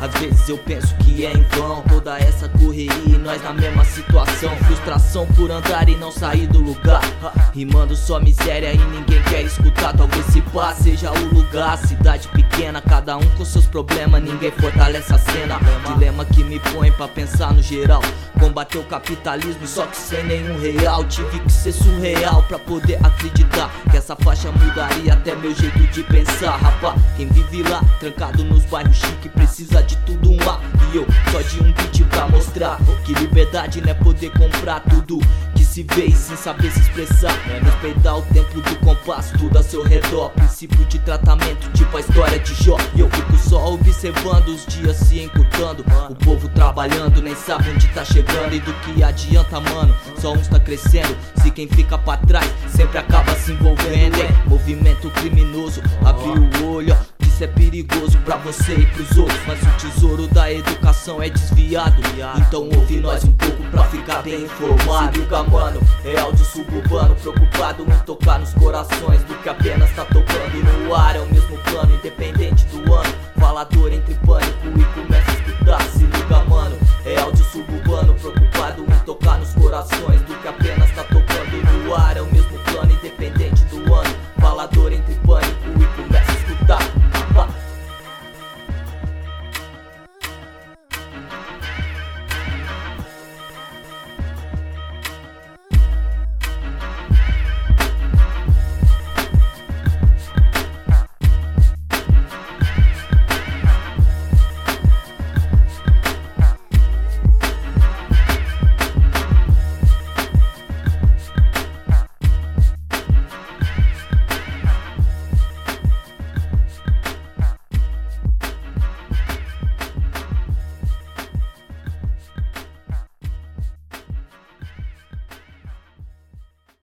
Às vezes eu penso que é em vão toda essa correria e nós na mesma situação. Frustração por andar e não sair do lugar, rimando só miséria e ninguém quer escutar. Talvez se pá seja o lugar, cidade pequena, cada um com seus problemas, ninguém fortalece a cena. Dilema que me põe pra pensar no geral, combater o capitalismo só que sem nenhum real. Tive que ser surreal pra poder acreditar que essa faixa mudaria até meu jeito de pensar. Rapá, quem vive lá, trancado nos bairros chique, precisa de tudo um ar. E eu só de um beat pra mostrar que liberdade não é poder comprar tudo que se vê e sem saber se expressar. É respeitar o tempo do compasso, tudo a seu redor. Princípio de tratamento, tipo a história de Jó. E eu fico só observando os dias se encurtando, o povo trabalhando, nem sabe onde tá chegando. E do que adianta, mano, só uns tá crescendo, se quem fica pra trás sempre acaba se envolvendo. Movimento criminoso, abre o olho, ó. Isso é perigoso pra você e pros outros, mas o tesouro da educação é desviado. Então ouve nós um pouco pra ficar bem informado. Se liga, mano, é áudio suburbano, preocupado em tocar nos corações do que apenas tá tocando no ar. É o mesmo plano, independente do ano, falador entre pânico e começa a escutar.